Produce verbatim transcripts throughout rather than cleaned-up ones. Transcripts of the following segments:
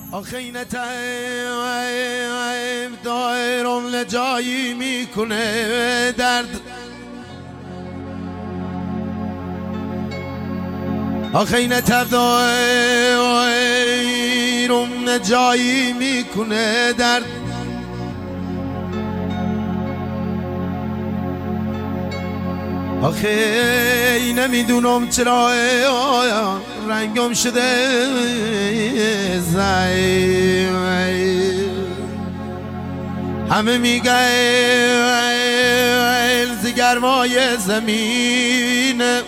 آخه این تایم دایرم لجایی میکنه درد. آخه این تایم دایرم لجایی میکنه درد. آخه نمیدونم چرا رنگم شده زای، همه میگه زگرمای زمینه.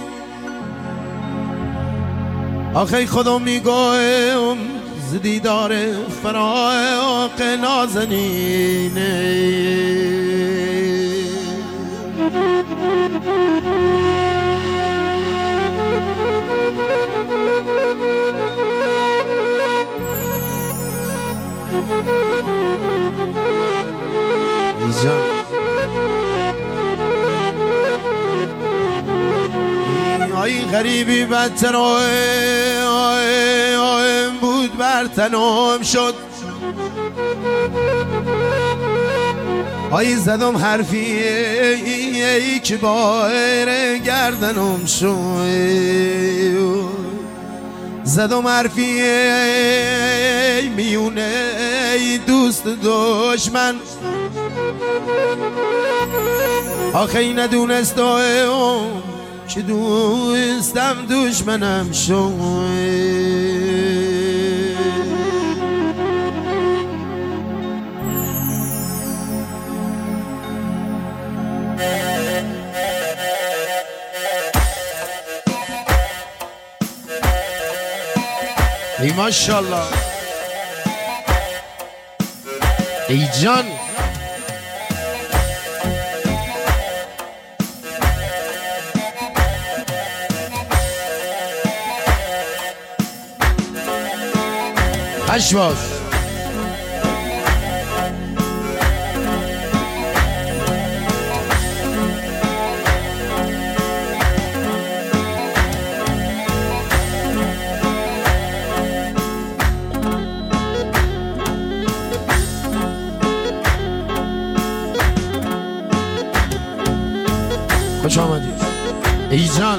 آخه خودم میگم زدیدار فراق نازنینه. آی غریبی بدتر آیم بود بر تنم شد. آی زدم حرفی ای که بایر گردنم شد. زدم حرفی ای میونه ای دوست دشمن. آخه ای ندونستم که دوستم دشمنم شد. ای ماشاءالله ای جان. هش باش خوش آمدید ای جان.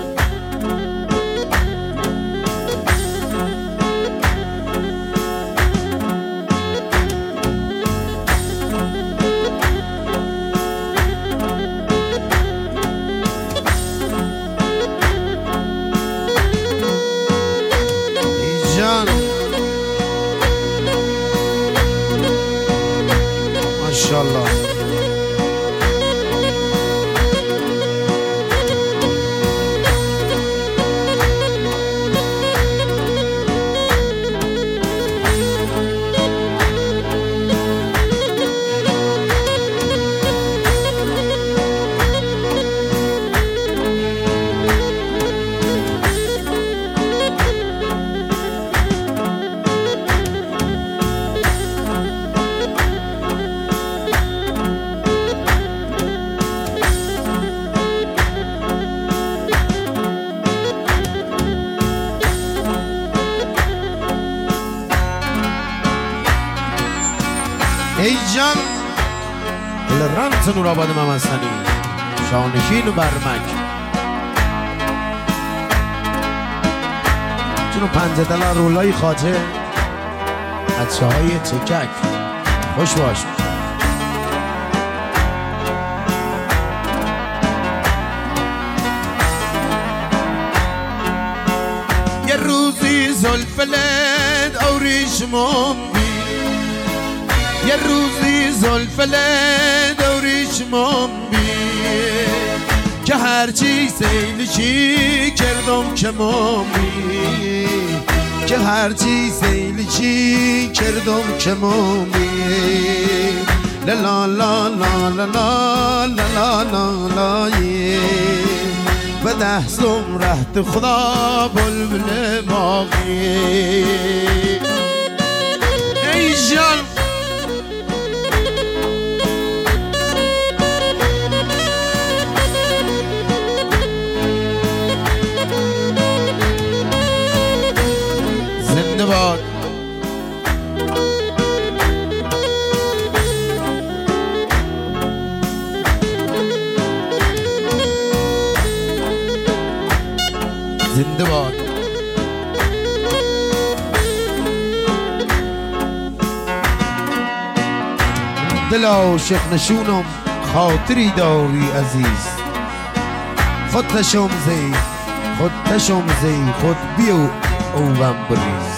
ماشاءالله ای جان. الرمت نور آباد ممسنی شانشین و برمک چونو پنجه دلار رولای خاطر بچه های چکک. خوش باش. یه روزی زلفلت اوریش ممی، یه روزی زلفلت اوریش ممی که هرچی سیلشی کردم که ممی، که هرچی سیلشی کردم که ممی. لا لا لا لا لا لا لا لا لا و ده سم رهت خدا بلبل باقی. ای جان زنده باد باد. دل عاشق نشونم خاطری داری عزیز، خود تشم زی خود تشم زی خود بیو اوم بریز.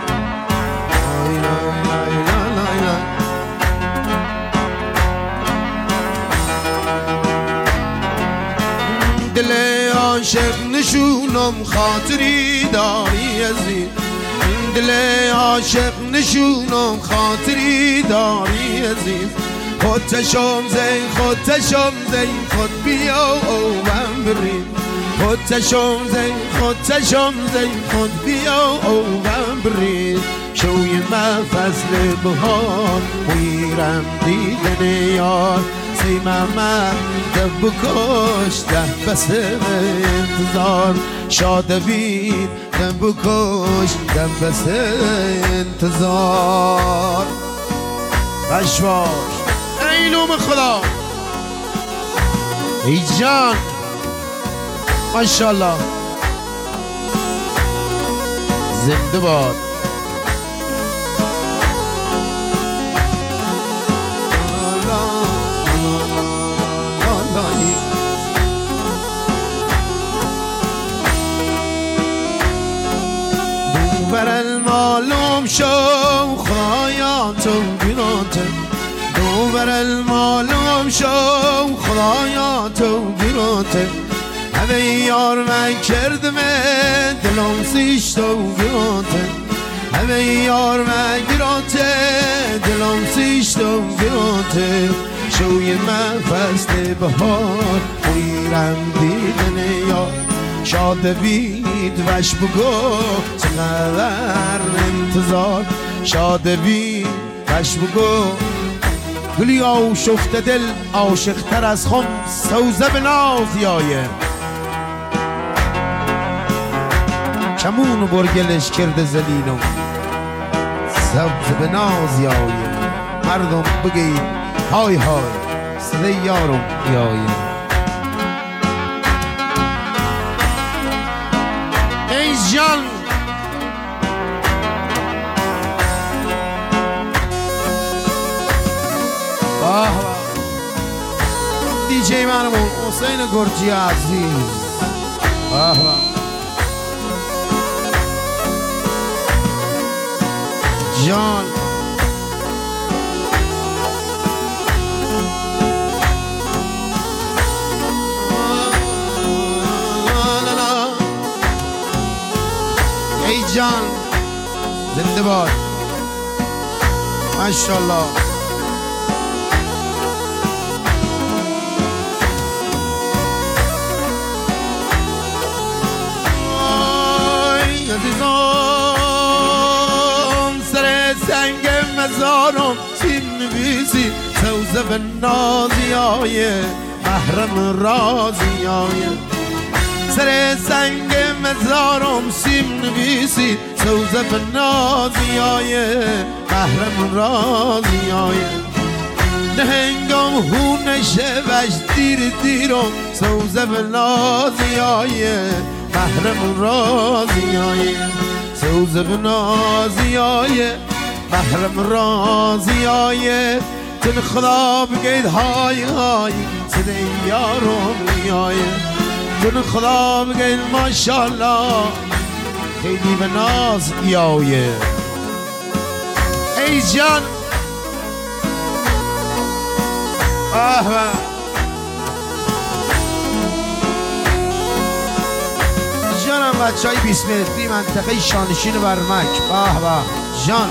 دل عاشق نشونم خاطری داری عزیز، دل عاشق نشونم خاطری داری عزیز، خود تشم زی خود تشم زی خود بیا اوم بریز، خود تشم زی خود تشم زی خود بیا اوم بریز. شوی من فصل بهار میرم دیدن یار، سی محمد دب بکش ده بس انتظار، شادوید دب بکش ده بس انتظار. بشواش ای نوم خدا ای جان ماشاءالله زنده باد. دور المعلوم شو خدایات و گیراته، دور المعلوم شو خدایات و گیراته، همه یار من کردم دلم سیشت و گیراته، همه یار من گیراته دلم سیشت و گیراته. شوی من فصل بهار میرم دیدن یار، شاد بید وش بگو چقدر انتظار، شاد بید وش بگو. گلی آشفت دل عاشقتر از خم سوزه به ناز یایه، کمون و برگلش کرده زلیلم سوزه به ناز یایه. مردم بگید های های صدای یارم یایه. ای جان باه دیجی منمون حسین گرجی عزیز باه جان. ای جان زنده باد ماشاءالله. آی عزیزان سر سنگ مزارم سیم نویسی سوزه به نازی آیه محرم رازی آیه، سر سنگ مزارم سیم نویسی سوزه به نازی آیه محرم رازی آیه. نه هنگام هونشه وش دیر دیرم سوزه به نازی آیه محرم رازی آیه، سوزه به نازی آیه محرم رازی آیه. تن خدا بگید های های صدای یارم میآیه، تن خدا بگید ماشاءالله خیلی به ناز یایه. ای جان آه جانم بچه های بیست متری منطقه شانشین برمک به به جان.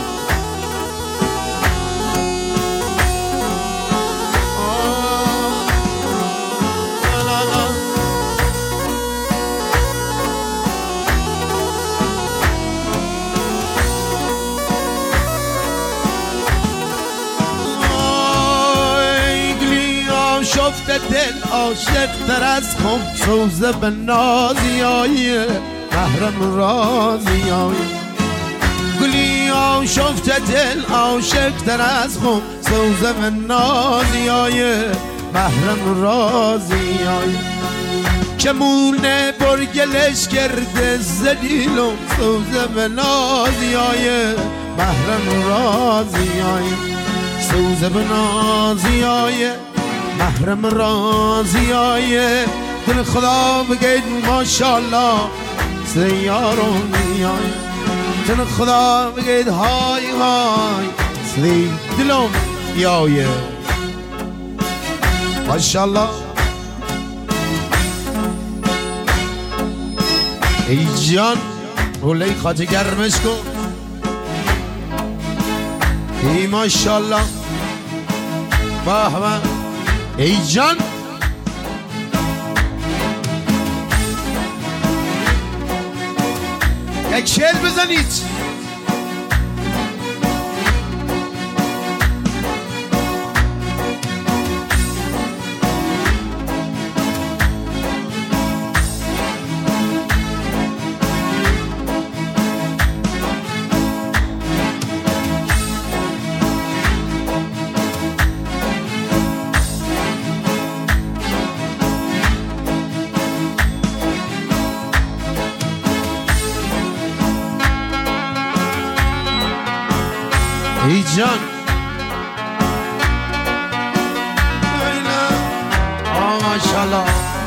شفت دل عاشق تر از خم سوزه به نازی آیه محرم رازی آیه. گلی شفت دل عاشق تر از خم سوزه به نازی آیه محرم رازی آیه. کمونه برگلش کرده زلیل و سوزه به نازیای محرم رازیای سوزه به نازیای محرم رازیای دل خدا بگید ماشاءالله سیارون میای دل خدا بگید های های سی دلم یای ماشاءالله. ای جان روله خاطر گرمش کن ای ماشاءالله به به ای جان یک شعر بزنید. ای جان آه ماشاءالله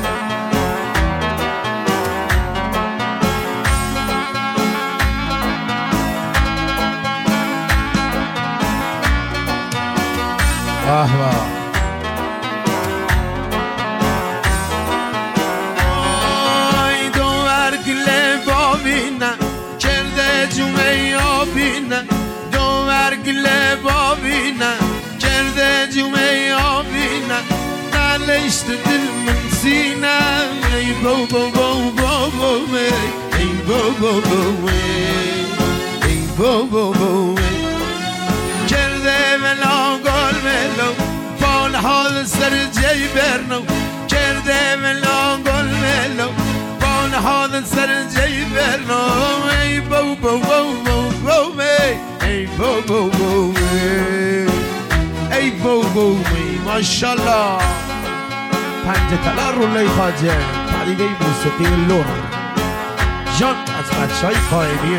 واه واه آی دوور گله بابینه کرده جمعه آبینه گله بابینه کرده جمعه آبینه نلشت دل من سینه ای بابا بابا بابا ای بابا بابا ای بابا بابا کرده ملا گل ملو پال حال سر جی برنو کرده ملا گل ملو پال حال سر جی برنو ای بابا بابا بابا ای بابا بابا ای بابا ماشاءالله. پنج طلا روله خواجه پدیده موسیقی لور جان از بچه های قائمی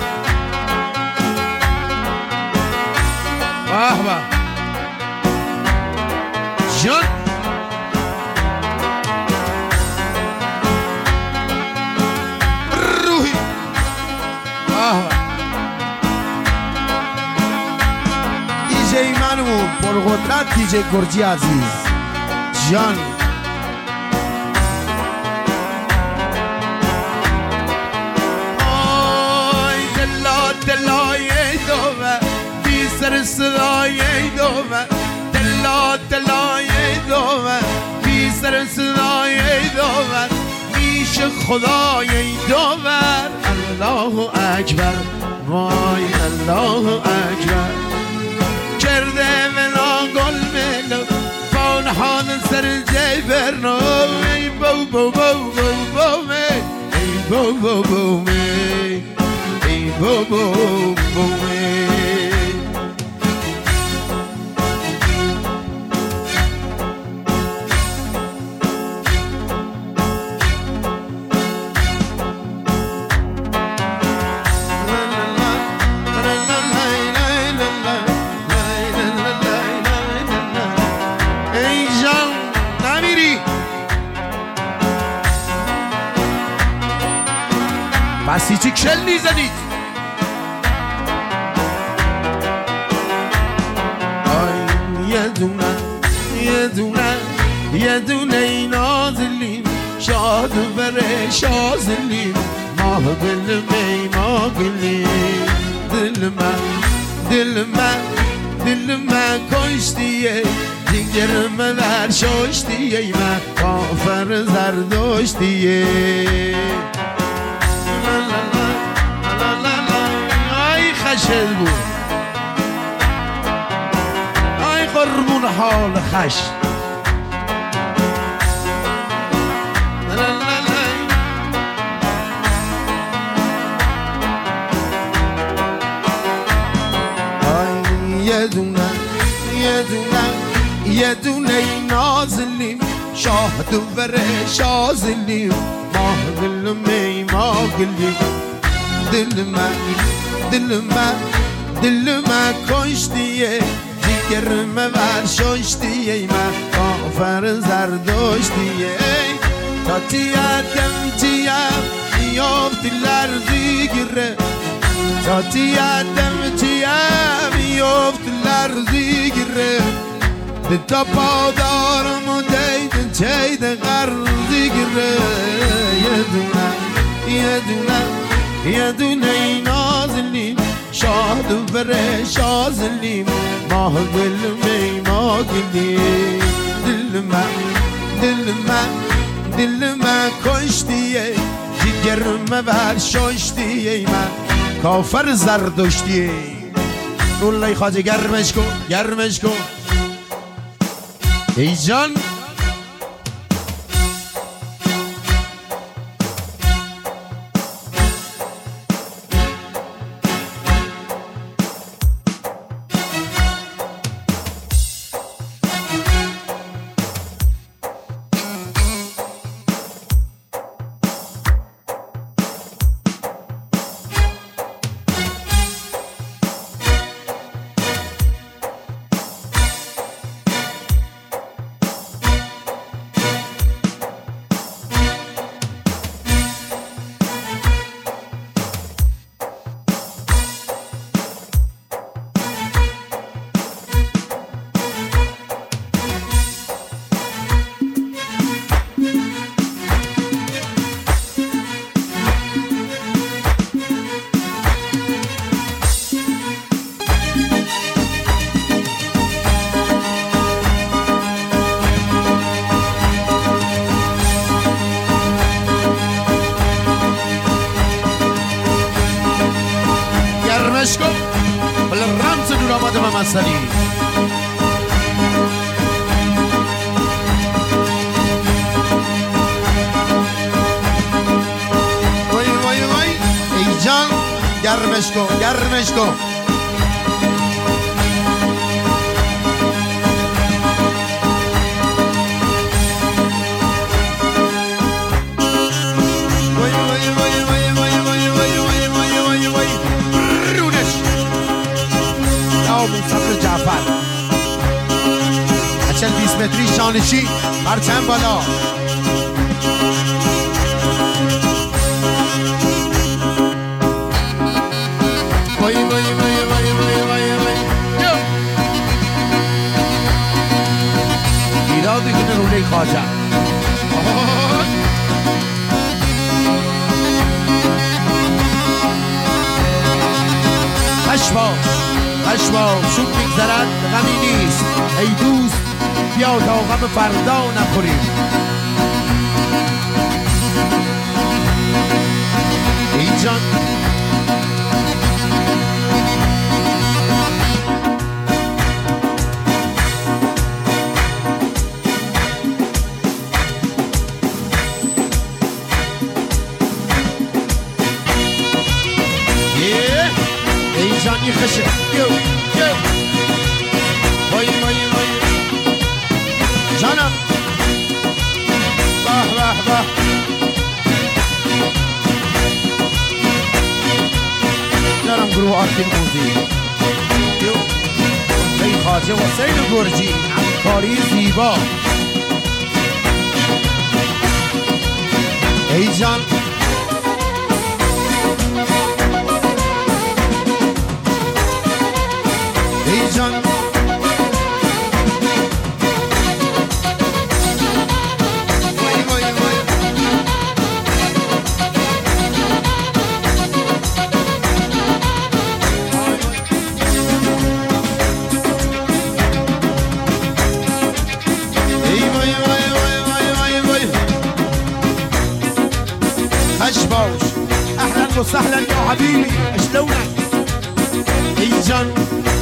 واه واه جان روحی واه واه دیجی منو پرقدرت دیجی گرجی عزیز جان آی دلا دلای دوه بی سر صدای دوه دلا دلای دوه بی سر صدای دوه میشه خدای دوه الله اکبر وای الله اکبر کرده ملا گل ملو پانهان سر جی برنو ای بابا بابا بابا ای بابا بابا ای بابا بابا بسی چی کشل نیزنید آی یه دونه یه دونه یه دونه نازلیم شاد بره شازلیم ماه دل می ما گلیم دل من دل من دل من کشتیه دیگر من در شاشتیه من کافر زرداشتیه آی خشل بود آی قربون حال خش آی یه دونه یه دونه یه دونه نازلیم شاه دوباره شازلی ما دل می ما گلی دل من دل من دل من کشتیه جگرم ور ششتیه من کافر زردشتیه تا تیادم تیام میافت لرزیگره تا تیادم تیام میافت لرزیگره تا پادارم و دید چید غرزیگره یه دونه یه دونه یه دونه نازلیم شاه دوباره شازلیم ماه گلمی ما گلیم دل من دل من دل من کشتیه جگرم ور ششتیه من کافر زردشتیه رولای خواجه گرمش کن گرمش کن ای جان بله رمز دور آمده و مسئلی وای وای وای ای جان گرمش کن گرمش کن صبر جعفر اچل بیست متری شانشی پرچم بالا وای وای وای وای وای وای وای ایراد دیگه روله خواجه هشوا هشوا سود میگذرد غمی نیست ای دوست بیا تا غم فردا نخوریم ای جان ای جان یه خشه یو یو وای وای وای جانم باه باه باه دارم گروه آرتین موزی یو ای خواجه حسین گرجی همکاری زیبا ای جان ای جان وای وای وای ای وای وای وای وای وای هش باش اهلا وسهلا يا حبيبي شلونك ای جان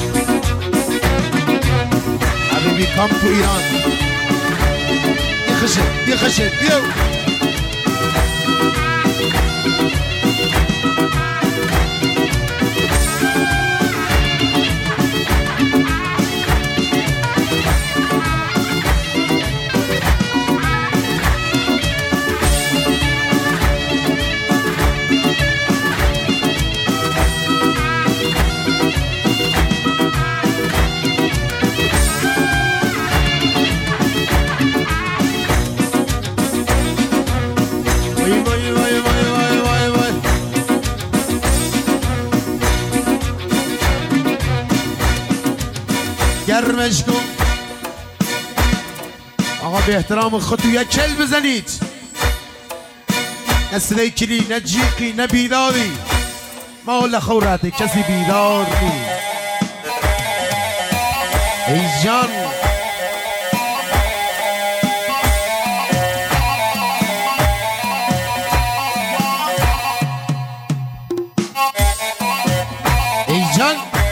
حبیبی کام تو ایران یه خشه یه خشه بیو گرمش کن آقا به احترام خودتو یک کل بزنید نه صدای کلی نه جیقی نه بیداری مال خورت کسی بیدار نی ای جان ای جان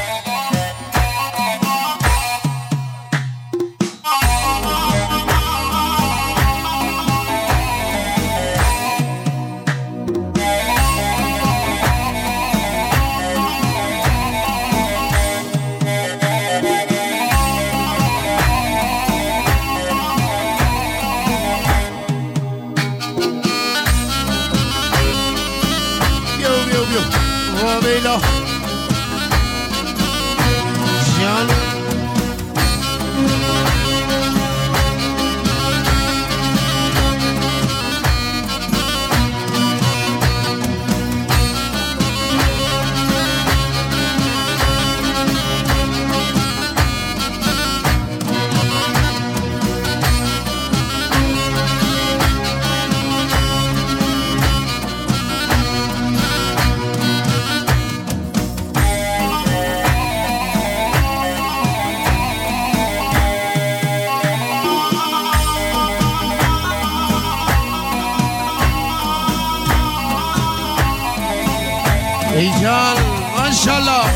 وابیلا جان ای جان ماشاءالله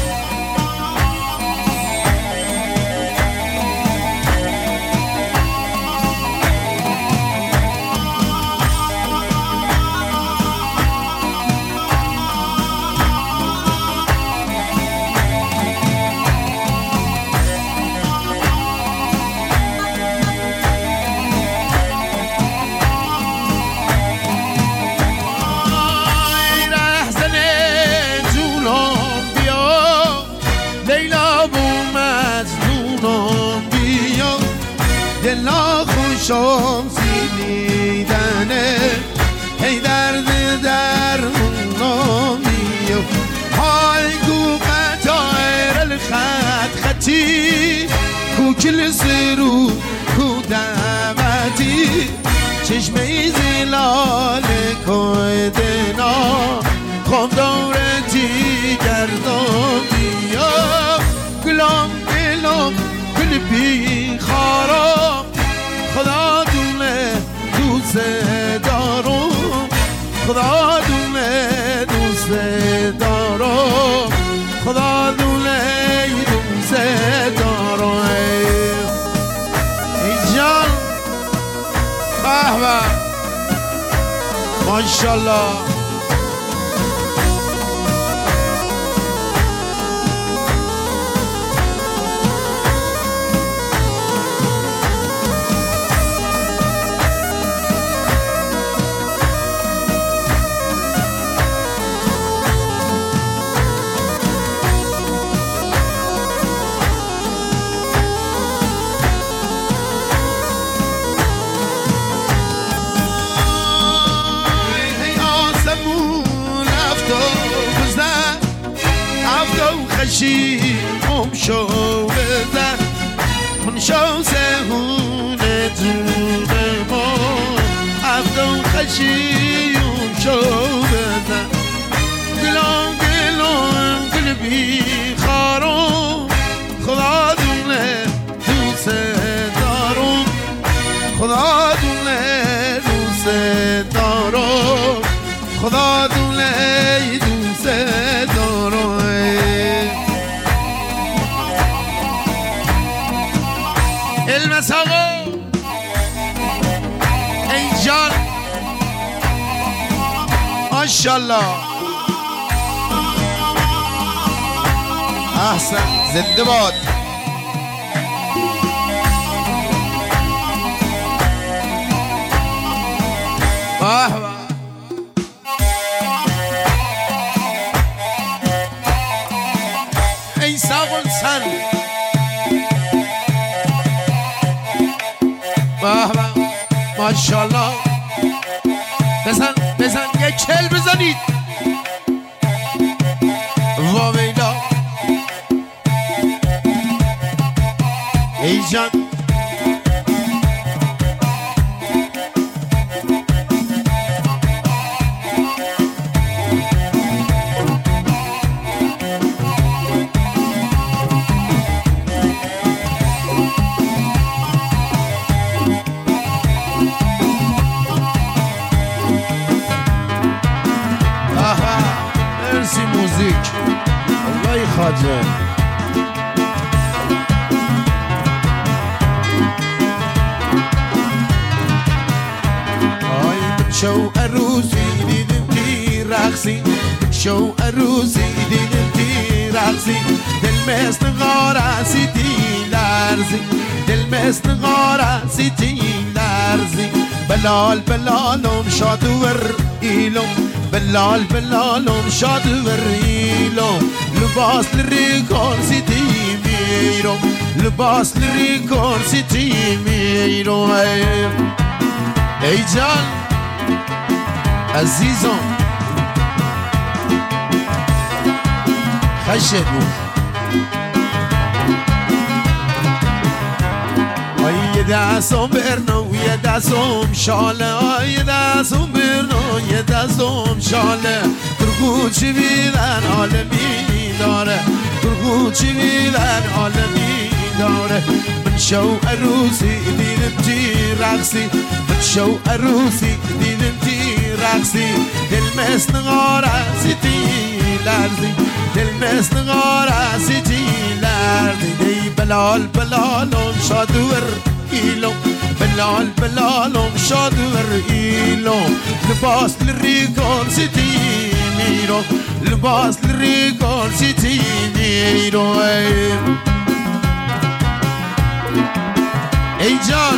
دلا خوشم سیدیدنه هی درد در اونامیو های گو قطایر الخط خطی کو کل سرو کو دعوتی چشمه زلال کودنا خم دورتی گردم بیا گلام گلام گل بی خارم خدا دونه دوست دارم خدا دونه دوست دارم خدا دونه دوست دارم ای جان به به ماشاءالله خشی ام شو بزن من شو سهونه جونه ما افدام خشی ام شو بزن گلام گلام گل بی خارم خدا دونه دوست دارم خدا دونه دوست دارم خدا دونه دوست دارم المس آقا ای جان ماشاءالله احسن زنده باد واه واه ای ساقل سن واه واه ماشاءالله بزن بزن یک کل بزنید واویلا جان مرسی موزیک الله خواجه شو عروسی دیدم تی رقصی شو عروسی دیدم تی رقصی دل مثل غاره سیتی لرزی دل مثل غاره سیتی لرزی بلال بلالم شادور ایلم بلال بلالم شادور ایلم لباس لریکون سیتی میرم لباس لریکون سیتی میرم ای جان عزیزم خشت بود آی یه دستم برنو یه دستم شاله آی یه دستم برنو یه دستم شاله ترگو چی بیدن عالمی داره ترگو چی بیدن عالمی داره من شو عروسی دیدم تی رقصی من شو عروسی دیدم تی رقصی دل مثل غاره سیتی لرزی دل مثل غاره سیتی لرزی دی بلال بلالم شادور ایلم بلال بلالم شادور ایلم لباس لریکون سیتی میرو لباس لریکون سیتی میرو ای جان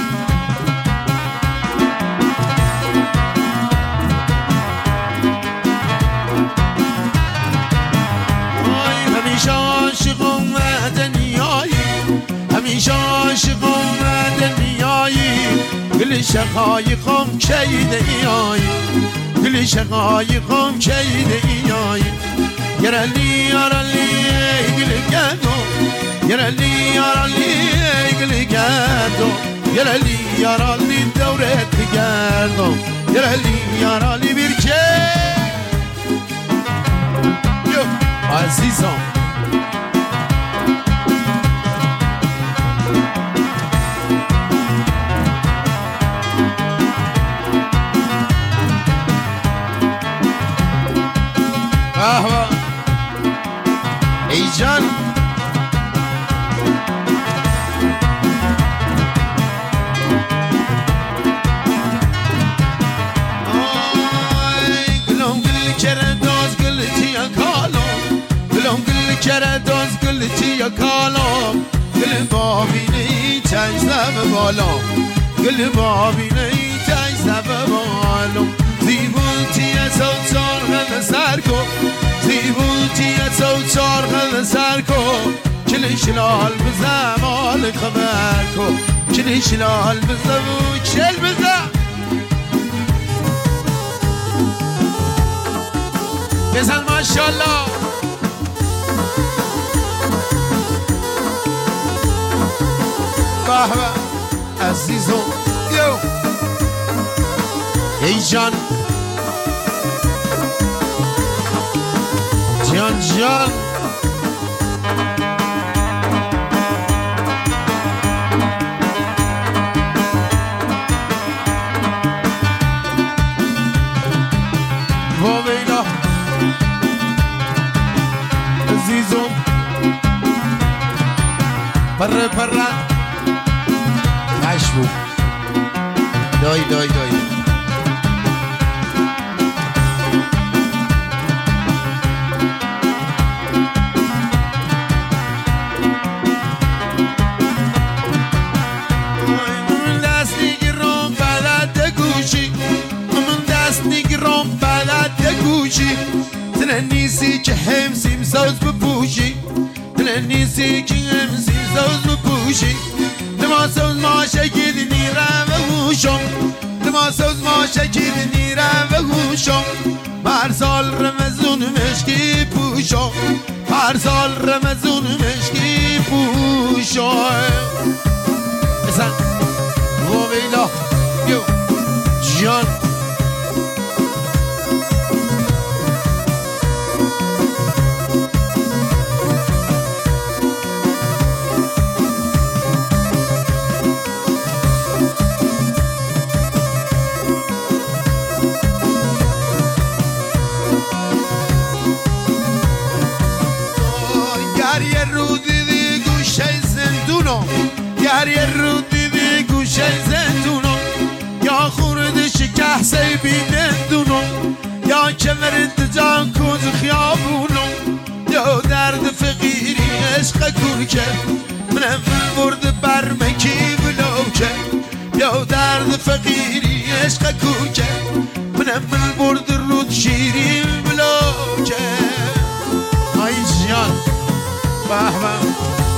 همیشه عاشقم دنیایی همیشه عاشقم دنیایی گل شقایقم کی دیایی گل شقایقم کی دیایی یرالی یرالی گل گدو یرالی یرالی گل گدو یرالی یرالی دورت گردم یرالی یرالی bir که عزیزم قهوه ای جان آی گلم گل کره داز گل تیا کالم گلم گل کره داز گل تیا کالم گل بابینی چنگ زب بالام گل بابینی چنگ زب بالام زیبونتیه سو چارغل سر کن زیبونتیه سو چارغل سر کن کلیش لال بزم آل خبر کن کلیش لال بزم و کل بزم بزن ماشالله قهوه عزیزم یو ای جان جان جان وامینا عزیزم پره پره عشبو دای دای دای نیستی که هم سیم ساز بپوشی دل نیستی که هم سیم ساز بپوشی لما ساز ما شکل نیرم و هوشم لما ساز ما شکل نیرم و هوشم هر سال رمزون مشکی پوشم هر سال رمزون مشکی پوشم واویلا یو جان یه رو دیدی گوشه زندونو یا خورد شکحسه بیدندونو یا کمرد جان کن خیابونو یا درد فقیری عشق کورکه منم برد برمکی بلوکه یا درد فقیری عشق کورکه منم برد رود شیری بلوکه آی جان بهمم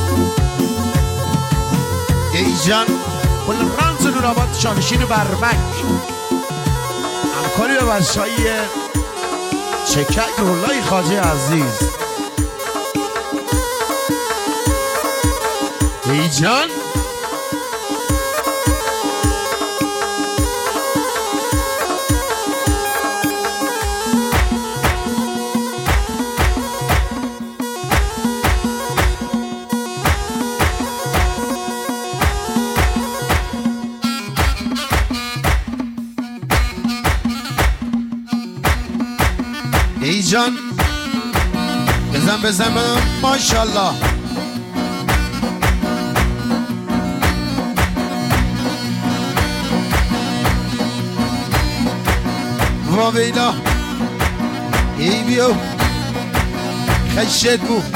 ای جان کل رمز نورآباد شانشین برمک همکاری به ورشای چکک رولای خواجه عزیز ای جان ای جان بزن بزن بزن ماشالله واویلا ای بیو خشت بو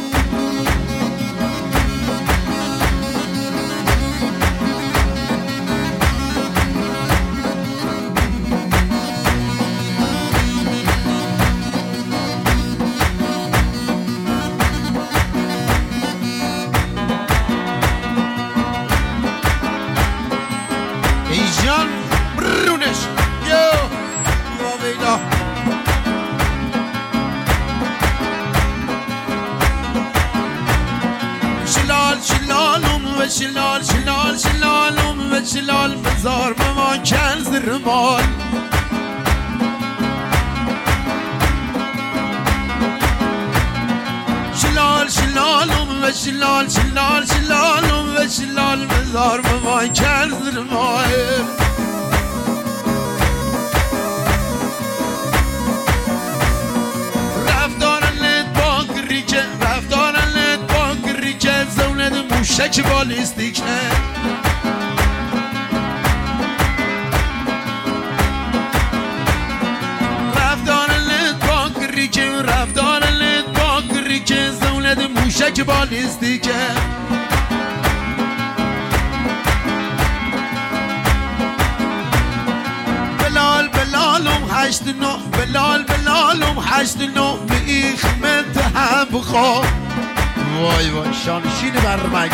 جان برونش یو واویلا شلال شلالم و شلال شلال شلالم و شلال مزار ما کن زرمال شلال شلالم و شلال شلال شلالم و شلال مزار ما کن زرمال موشک بالیستیک نه رفتار لد باکری که رفتار لد باکری که زولد موشک بالیستیکه بلال بلالم هشت نو بلال بلالم هشت نو میخ متهم بخواه وای وای شانشین برمک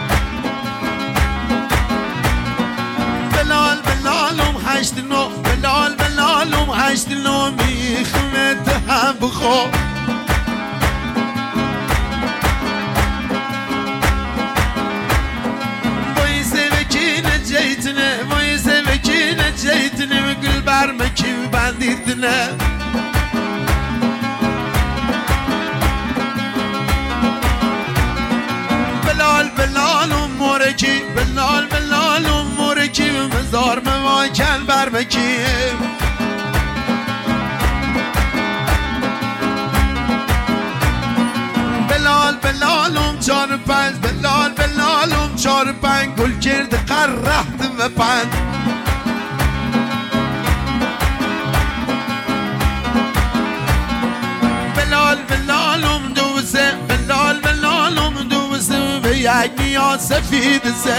بلال بلالم هشت نو بلال بلالم هشت نو میخمت هم بخو وای سوکینه جیتنه وای سوکینه جیتنه گل برمکی بندیدنه بلال بلالم مورکی بلال بلالم مورکی مزار مواکن برمکی بلال بلالم چار پنج بلال بلالم چار پنج گل کرد قرحت و پنج بلال بلالم دوسه بلال بلالم دوسه به یک نیاز سفید سه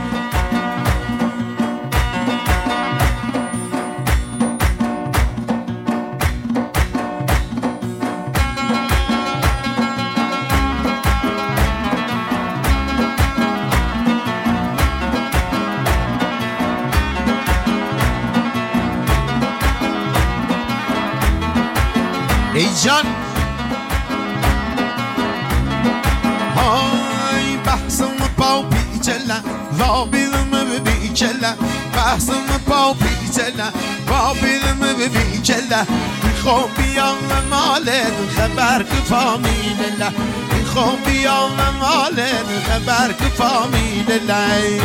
ای جان های بحثم پاو پیچلن و بیدم ببی بیچله بحثم با بیچله با بیدم بیچله میخوام بیام مالت خبر که فامیله میخوام بیام مالت خبر که فامیله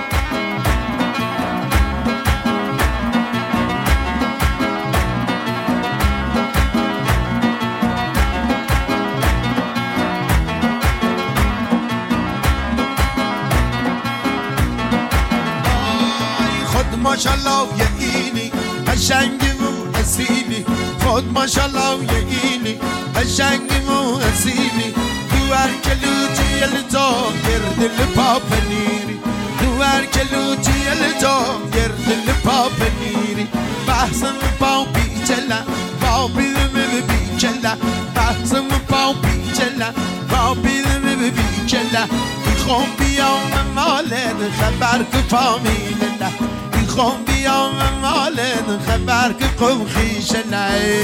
ماشالله یه اینی قشنگی و اصیلی خود ماشالله یه اینی قشنگی و اصیلی تو هر کلوچی یلتا گرد لپا پنیری تو هر کلوچی یلتا گرد لپا پنیری بحثم با بیچله با بیدم بیچله بحثم با بیچله با بیدم بیچله میخوام بیام مالت خبر که فامیله میخوام بیام مالت خبر که قوم خیشه نه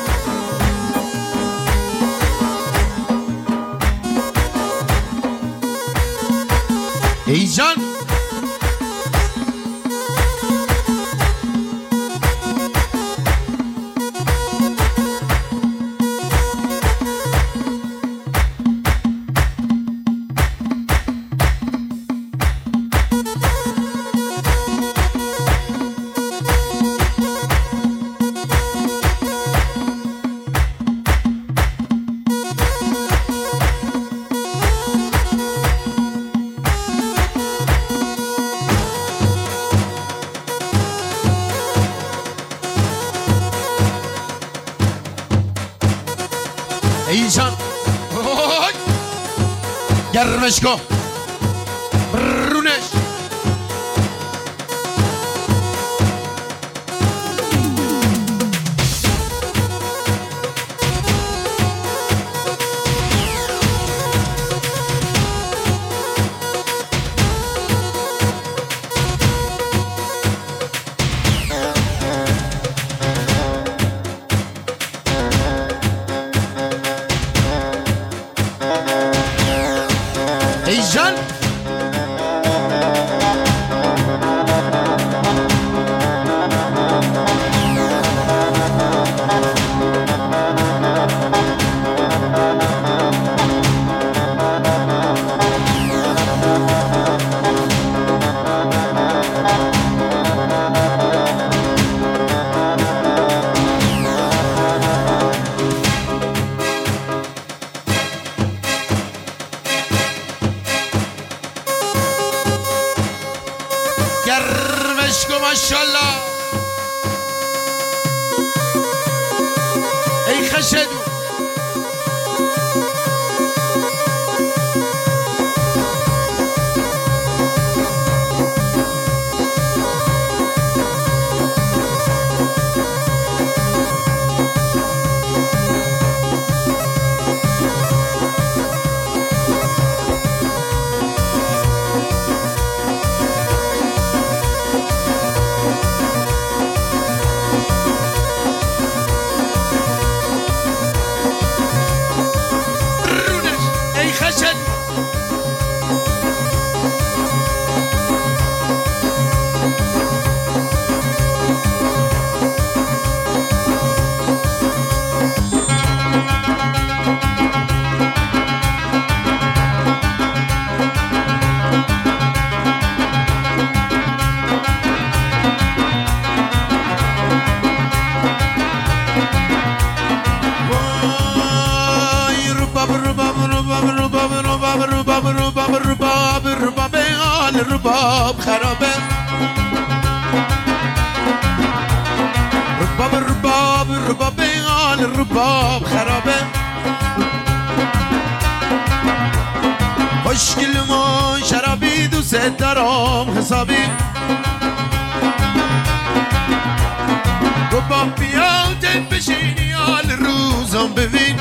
ای جان ایشان گرمش کن برونش ایشان گرمش کن ماشالله ای خشدو رباب رباب رباب رباب آل رباب خرابه رباب رباب رباب آل رباب خرابه خوشگل ما شرابی دوست دارم حسابی رباب بیا دل بشینی آل روزم ببین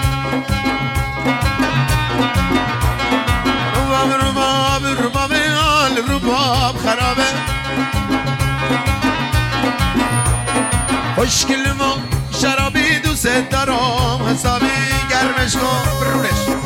رباب رباب آل رباب خرابه خوشگل ما شرابی دوست دارم حسابی گرمش کن برونش